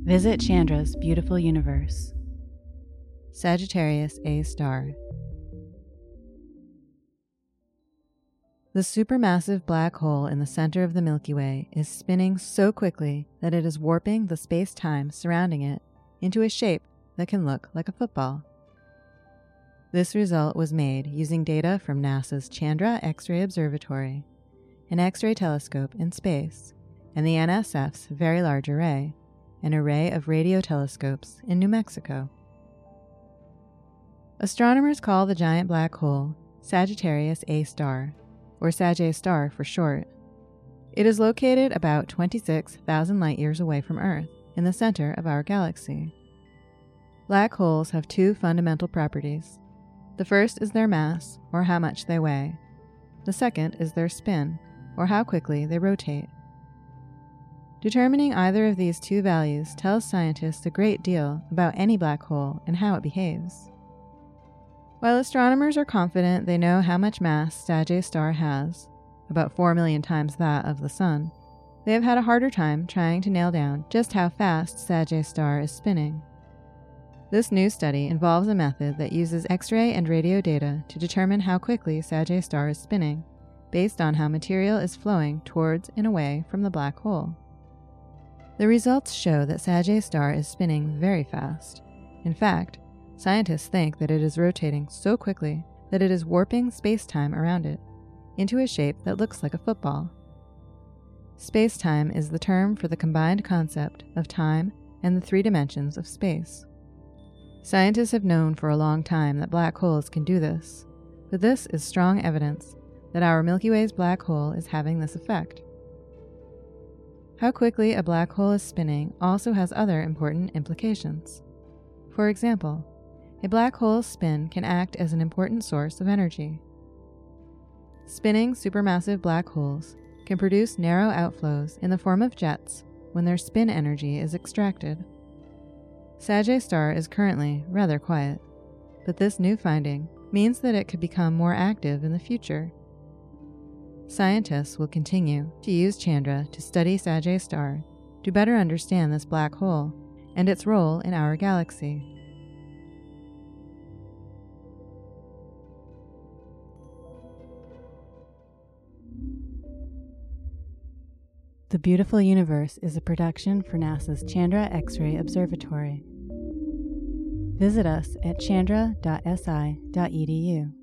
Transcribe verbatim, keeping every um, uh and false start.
Visit Chandra's beautiful universe. Sagittarius A star. The supermassive black hole in the center of the Milky Way is spinning so quickly that it is warping the space-time surrounding it into a shape that can look like a football. This result was made using data from NASA's Chandra X-ray Observatory, an X-ray telescope in space, and the N S F's Very Large Array, an array of radio telescopes in New Mexico. Astronomers call the giant black hole Sagittarius A star, or Sag A star for short. It is located about twenty-six thousand light-years away from Earth, in the center of our galaxy. Black holes have two fundamental properties. The first is their mass, or how much they weigh. The second is their spin, or how quickly they rotate. Determining either of these two values tells scientists a great deal about any black hole and how it behaves. While astronomers are confident they know how much mass Sag A star has, about four million times that of the Sun, they have had a harder time trying to nail down just how fast Sag A star is spinning. This new study involves a method that uses X-ray and radio data to determine how quickly Sag A star is spinning, based on how material is flowing towards and away from the black hole. The results show that Sag A star is spinning very fast. In fact, scientists think that it is rotating so quickly that it is warping space-time around it into a shape that looks like a football. Space-time is the term for the combined concept of time and the three dimensions of space. Scientists have known for a long time that black holes can do this, but this is strong evidence that our Milky Way's black hole is having this effect. How quickly a black hole is spinning also has other important implications. For example, a black hole's spin can act as an important source of energy. Spinning supermassive black holes can produce narrow outflows in the form of jets when their spin energy is extracted. Sag A star is currently rather quiet, but this new finding means that it could become more active in the future. Scientists will continue to use Chandra to study Sag A star to better understand this black hole and its role in our galaxy. The Beautiful Universe is a production for NASA's Chandra X-ray Observatory. Visit us at chandra dot s i dot e d u.